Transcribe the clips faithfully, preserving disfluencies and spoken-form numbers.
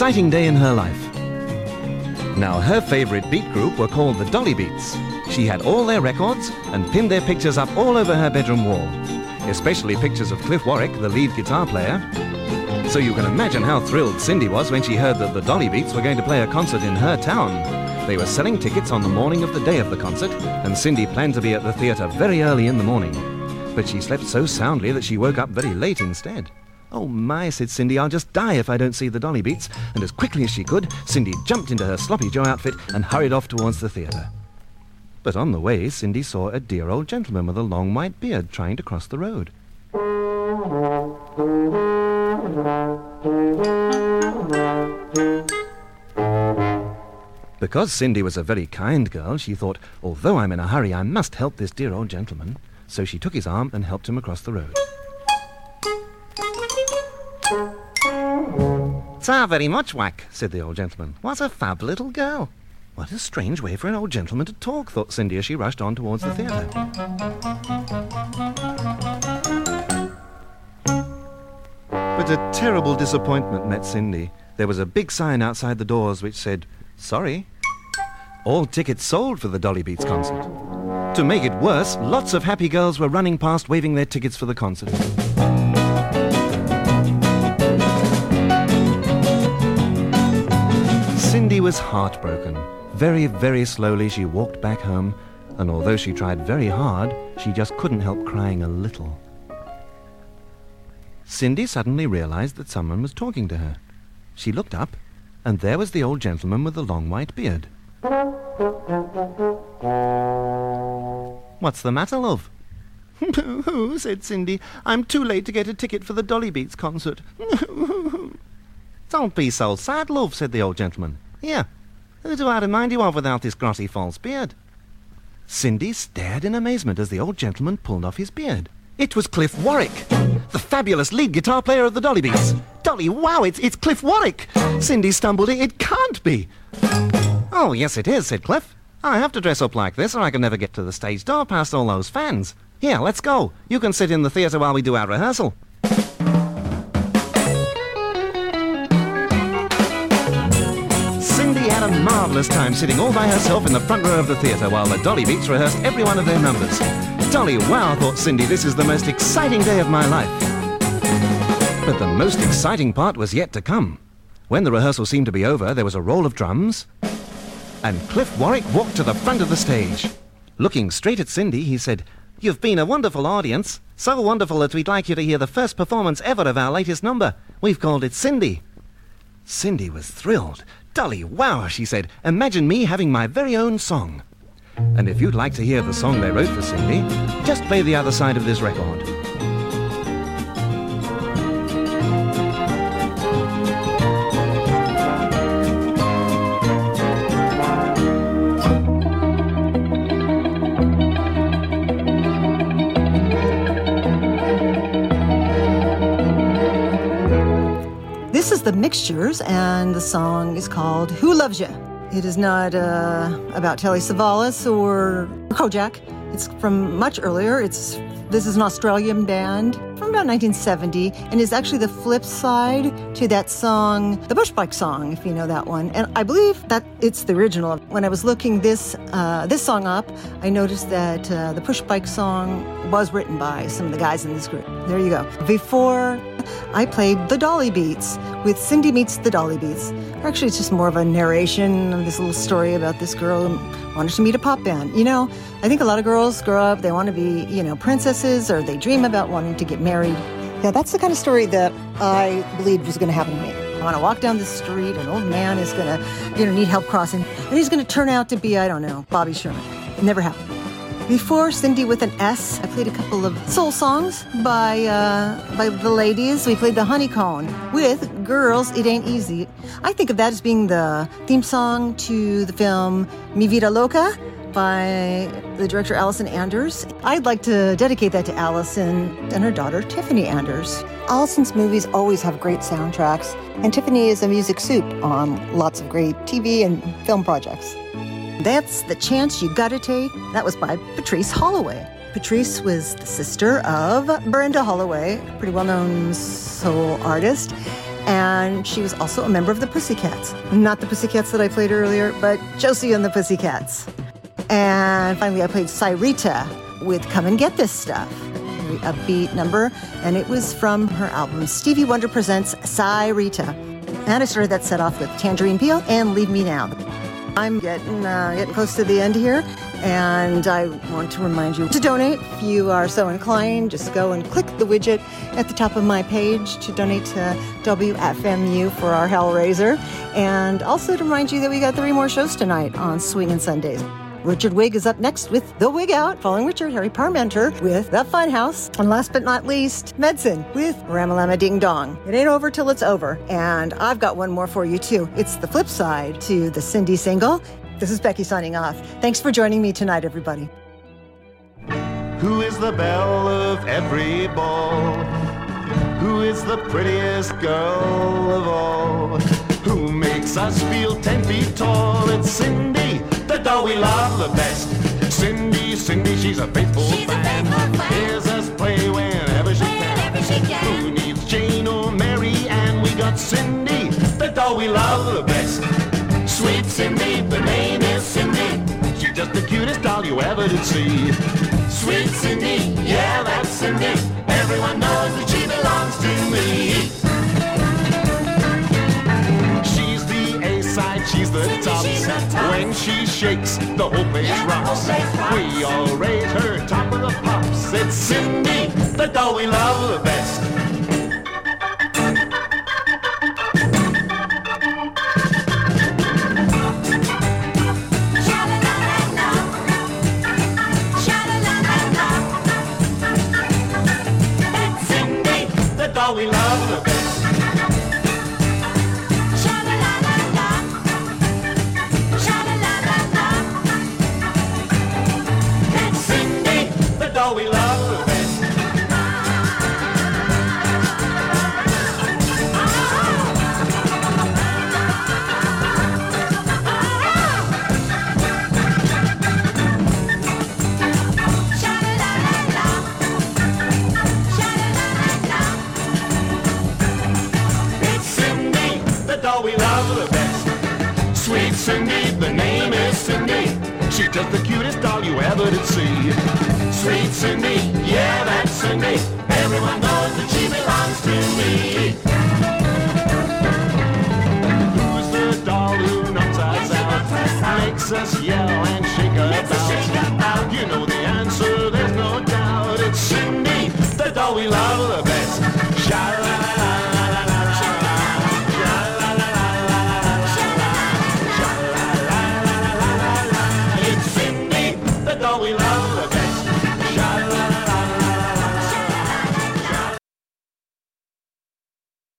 exciting day in her life. Now, her favourite beat group were called the Dolly Beats. She had all their records and pinned their pictures up all over her bedroom wall, especially pictures of Cliff Warwick, the lead guitar player. So you can imagine how thrilled Cindy was when she heard that the Dolly Beats were going to play a concert in her town. They were selling tickets on the morning of the day of the concert, and Cindy planned to be at the theatre very early in the morning. But she slept so soundly that she woke up very late instead. "Oh my," said Cindy, "I'll just die if I don't see the Dolly Beats." And as quickly as she could, Cindy jumped into her Sloppy Joe outfit and hurried off towards the theatre. But on the way, Cindy saw a dear old gentleman with a long white beard trying to cross the road. Because Cindy was a very kind girl, she thought, although I'm in a hurry, I must help this dear old gentleman. So she took his arm and helped him across the road. "Ta very much, Whack," said the old gentleman. "What a fab little girl." What a strange way for an old gentleman to talk, thought Cindy as she rushed on towards the theatre. But a terrible disappointment met Cindy. There was a big sign outside the doors which said, "Sorry, all tickets sold for the Dolly Beats concert." To make it worse, lots of happy girls were running past waving their tickets for the concert. Cindy was heartbroken. Very, very slowly she walked back home, and although she tried very hard, she just couldn't help crying a little. Cindy suddenly realized that someone was talking to her. She looked up, and there was the old gentleman with the long white beard. "What's the matter, love?" "Boo-hoo," said Cindy. "I'm too late to get a ticket for the Dolly Beats concert." "Don't be so sad, love," said the old gentleman. "Here, who do I remind you of without this glossy false beard?" Cindy stared in amazement as the old gentleman pulled off his beard. It was Cliff Warwick, the fabulous lead guitar player of the Dolly Beats. "Dolly, wow, it's, it's Cliff Warwick!" Cindy stumbled. "It can't be." "Oh, yes it is," said Cliff. "I have to dress up like this or I can never get to the stage door past all those fans. Here, let's go. You can sit in the theatre while we do our rehearsal." Cindy had a marvellous time sitting all by herself in the front row of the theatre while the Dolly Beats rehearsed every one of their numbers. "Dolly, wow," thought Cindy, "this is the most exciting day of my life." But the most exciting part was yet to come. When the rehearsal seemed to be over, there was a roll of drums, and Cliff Warwick walked to the front of the stage. Looking straight at Cindy, he said, "You've been a wonderful audience. So wonderful that we'd like you to hear the first performance ever of our latest number. We've called it Cindy." Cindy was thrilled. "Dolly, wow," she said, "imagine me having my very own song." And if you'd like to hear the song they wrote for Cindy, just play the other side of this record. This is the Mixtures, and the song is called Who Loves Ya? It is not uh, about Telly Savalas or Kojak. It's from much earlier. It's This is an Australian band from about nineteen seventy, and is actually the flip side to that song, the Push Bike song, if you know that one. And I believe that it's the original. When I was looking this uh, this song up, I noticed that uh, the Push Bike song was written by some of the guys in this group. There you go. Before, I played the Dolly Beats with Cindy Meets the Dolly Beats. Actually, it's just more of a narration of this little story about this girl who wanted to meet a pop band. You know, I think a lot of girls grow up, they want to be, you know, princesses, or they dream about wanting to get married. Yeah, that's the kind of story that I believed was going to happen to me. I want to walk down the street, an old man is going to, you know, need help crossing, and he's going to turn out to be, I don't know, Bobby Sherman. It never happened. Before Cindy with an S, I played a couple of soul songs by uh, by the ladies. We played the Honeycomb with Girls, It Ain't Easy. I think of that as being the theme song to the film Mi Vida Loca by the director Allison Anders. I'd like to dedicate that to Allison and her daughter Tiffany Anders. Allison's movies always have great soundtracks, and Tiffany is a music soup on lots of great T V and film projects. That's The Chance You Gotta Take. That was by Patrice Holloway. Patrice was the sister of Brenda Holloway, a pretty well-known soul artist. And she was also a member of the Pussycats. Not the Pussycats that I played earlier, but Josie and the Pussycats. And finally, I played Cyrita with Come and Get This Stuff, very upbeat number, and it was from her album Stevie Wonder Presents Cyrita. And I started that set off with Tangerine Peel and Leave Me Now. I'm getting uh, getting close to the end here, and I want to remind you to donate if you are so inclined. Just go and click the widget at the top of my page to donate to W F M U for our Hellraiser, and also to remind you that we got three more shows tonight on Swingin' Sundays. Richard Wig is up next with The Wig Out, following Richard, Harry Parmenter with The Funhouse, and last but not least, Medicine with Ramalama Ding Dong. It ain't over till it's over, and I've got one more for you too. It's the flip side to the Cindy single. This is Becky signing off. Thanks for joining me tonight, everybody. Who is the belle of every ball? Who is the prettiest girl of all? Who makes us feel ten feet tall? It's Cindy, the doll we love the best. Cindy, Cindy, she's a faithful She's a fan. faithful fan. Hears us play whenever she Whenever can. she can. Who needs Jane or Mary Ann? We got Cindy, the doll we love the best. Sweet Cindy, the name is Cindy. She's just the cutest doll you ever did see. Sweet Cindy, yeah, that's Cindy. Everyone knows that she belongs to me. She's the A-side, she's the Cindy, top. she's the top. When she shakes, the whole place Yeah, the whole rocks. place rocks. We all raise her top of the pops. It's Cindy, the doll we love the best. Sha-la-la-la-la. Sha-la-la-la-la. That's Cindy, the doll we love the best. Sha-la-la-la-la. Sha-la-la-la-la. It's Cindy, the doll we love the best. Sha-la-la-la-la. Sha-la-la-la-la. It's Cindy, the doll we love the best. Sweet Cindy, the name is Cindy. She's just the cutest doll you ever did see. Sweet Cindy, yeah, that's Cindy. Everyone knows that she belongs to me. Who's the doll who knocks us Yes, she out? knocks us out. Makes us yell and shake Makes us shake about. about. You know the answer, there's no doubt. It's Cindy, the doll we love the best. Sha-la-la-la-la-la-la. It's Cindy, the doll we love the best. Sha-la-la-la-la-la.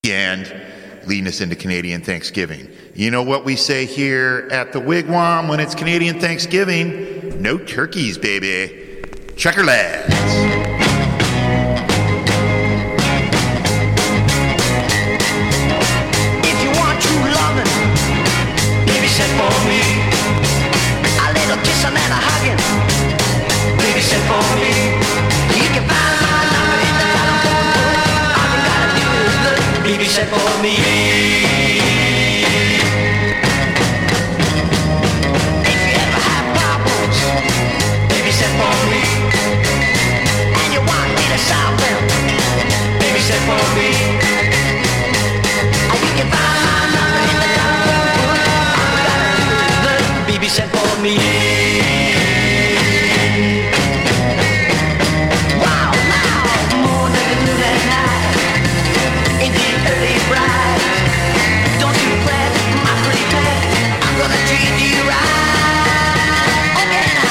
and leading us into Canadian Thanksgiving. You know what we say here at the Wigwam when it's Canadian Thanksgiving? No turkeys, baby. Checker lads. If you want true loving, baby, send for me. A little kissing and a hugging, baby, send for me. You can find my number in the telephone book. All you gotta do is look, baby, send for me. If you ever have problems, baby, send for me. And you want me to solve them, baby, send for me. You can find my number in the telephone book. All you gotta do is look, baby, send for me. Wow, now, morning, noon, and night, in the early bright. Don't you fret, my pretty pet, I'm gonna treat you right. Okay, now.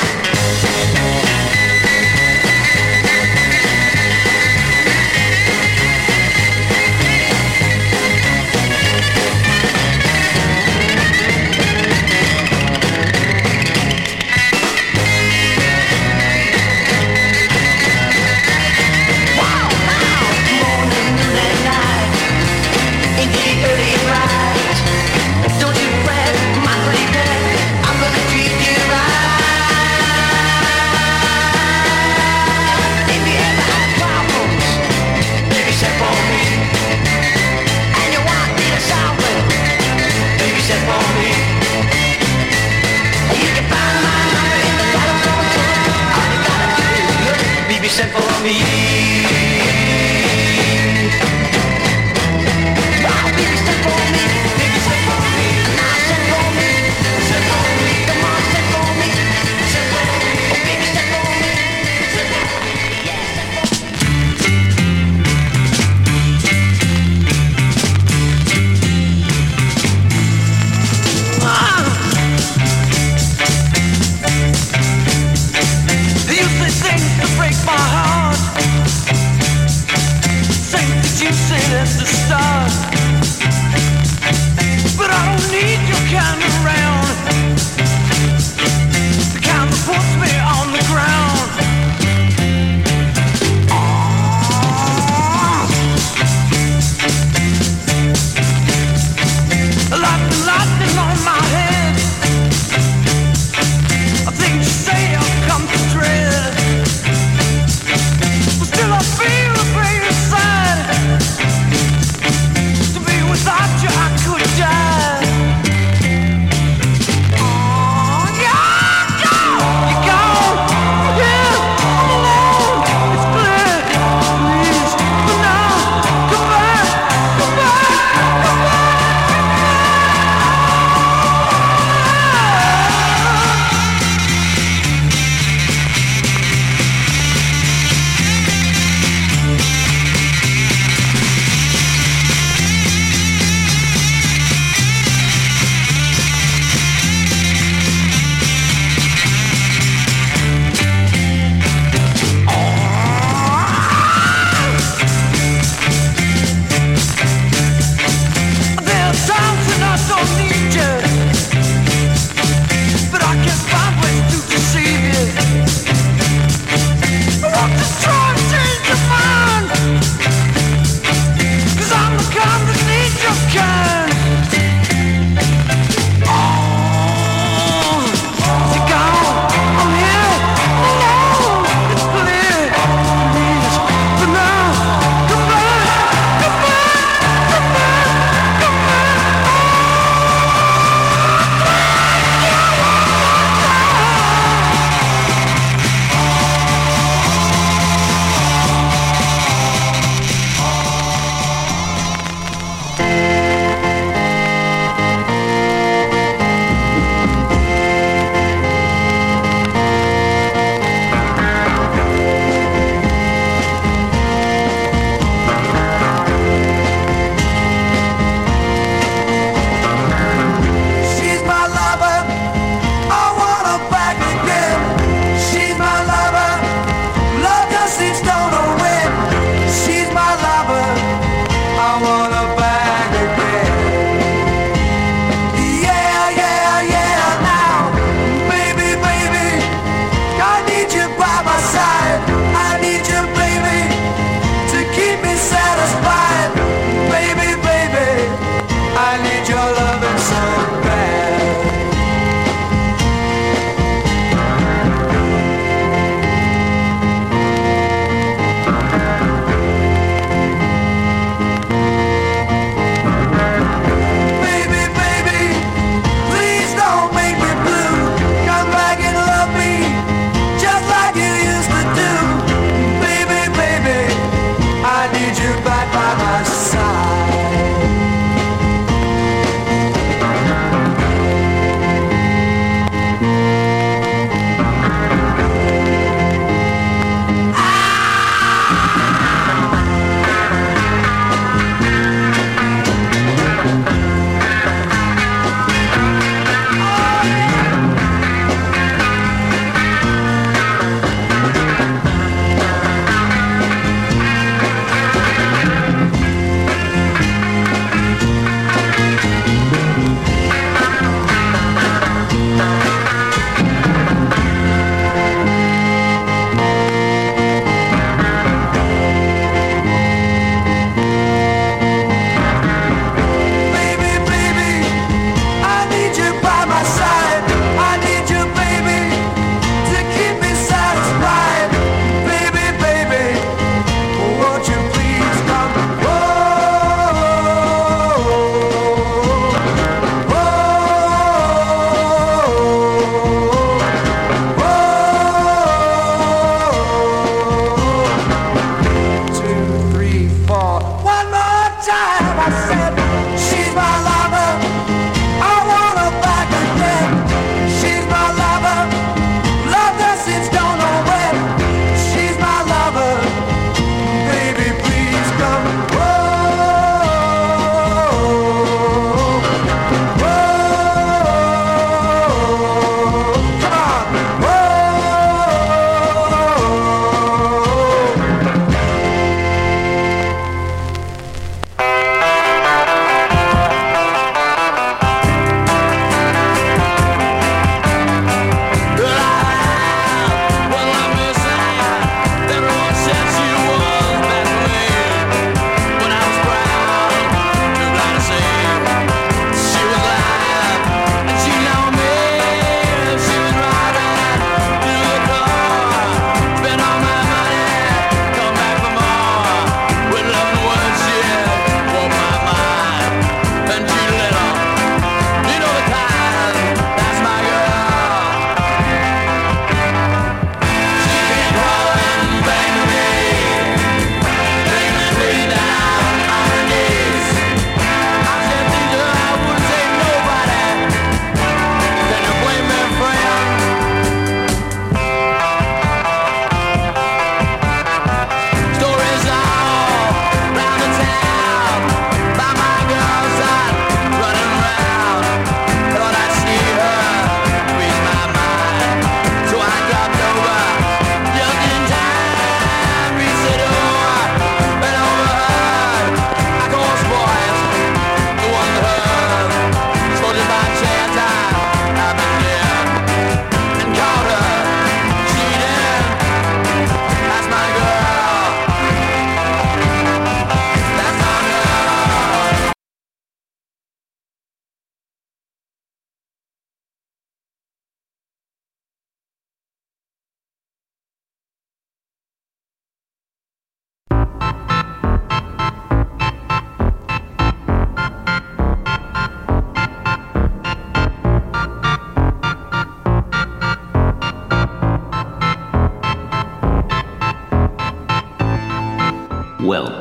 Wow, now, morning, noon, and night, in the early bright. Don't you fret, my pretty pet, I'm gonna treat you right. If you ever have problems, baby, send for me. And you want me to solve them, baby, send for me. You can find my number in the telephone book. All you gotta do is look, baby, send for me. Wow, baby, send for me. Baby, send for me. Now send for me. Send for me. Come on, send for me. Send for me. Oh, baby, send for me. Send for me. Yeah, send for me. You say things to break my heart.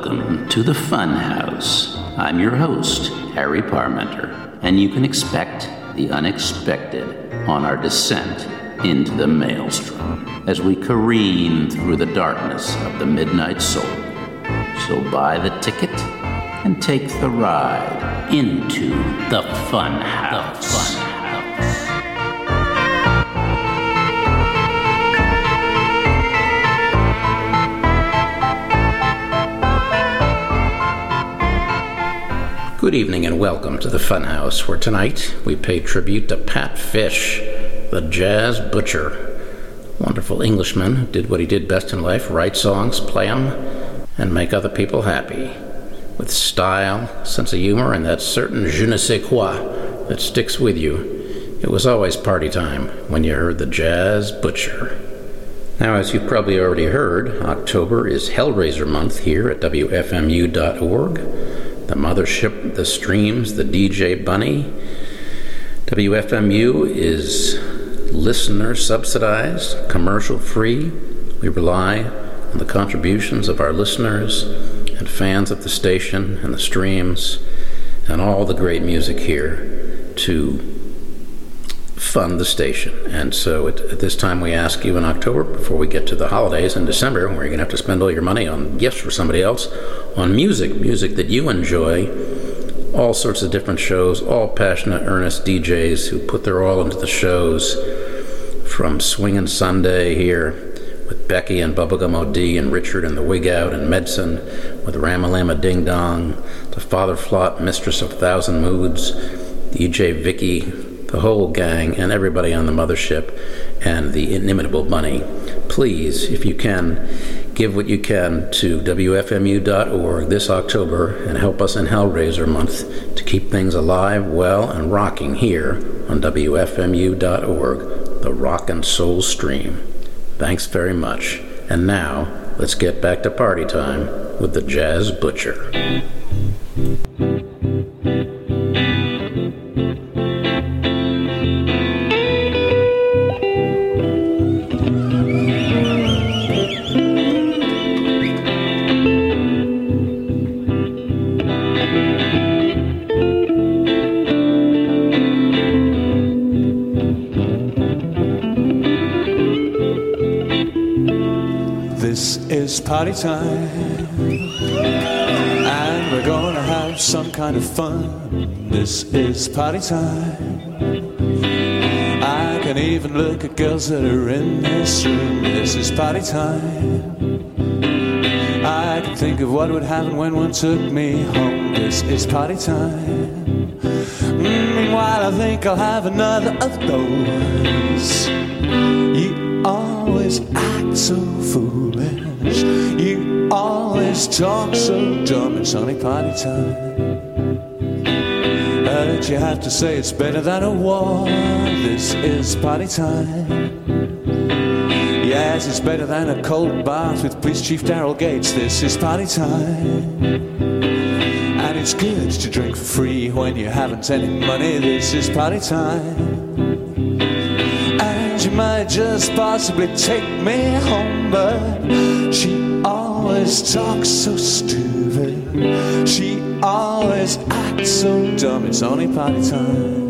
welcome to the Funhouse. I'm your host, Harry Parmenter, and you can expect the unexpected on our descent into the maelstrom as we careen through the darkness of the midnight soul. So buy the ticket and take the ride into the Funhouse. The Funhouse. Good evening and welcome to the Funhouse, where tonight we pay tribute to Pat Fish, the jazz butcher. Wonderful Englishman who did what he did best in life, write songs, play them, and make other people happy. With style, sense of humor, and that certain je ne sais quoi that sticks with you. It was always party time when you heard the jazz butcher. Now, as you've probably already heard, October is Hellraiser month here at W F M U dot org. The mothership, the streams, the D J Bunny. W F M U is listener subsidized, commercial free. We rely on the contributions of our listeners and fans of the station and the streams and all the great music here to fund the station. And so at, at this time we ask you in October, before we get to the holidays in December, where you're going to have to spend all your money on gifts for somebody else, on music, music that you enjoy, all sorts of different shows, all passionate, earnest D Js who put their all into the shows, from Swingin' Sunday here with Becky and Bubblegum O D and Richard and the Wig Out and Medicine with Ramalama Ding Dong, to Father Flott, Mistress of a Thousand Moods, D J Vicky, the whole gang, and everybody on the mothership, and the inimitable Bunny. Please, if you can, give what you can to W F M U dot org this October and help us in Hellraiser month to keep things alive, well, and rocking here on W F M U dot org, the rock and soul stream. Thanks very much. And now, let's get back to party time with the Jazz Butcher. It's party time, and we're gonna have some kind of fun. This is party time. I can even look at girls that are in this room. This is party time. I can think of what would happen when one took me home. This is party time. Meanwhile, I think I'll have another of those. You always act so foolish. You always talk so dumb. It's only party time. But you have to say it's better than a war. This is party time. Yes, it's better than a cold bath with Police Chief Daryl Gates. This is party time. And it's good to drink for free when you haven't any money. This is party time. She might just possibly take me home, but she always talks so stupid. She always acts so dumb. It's only party time.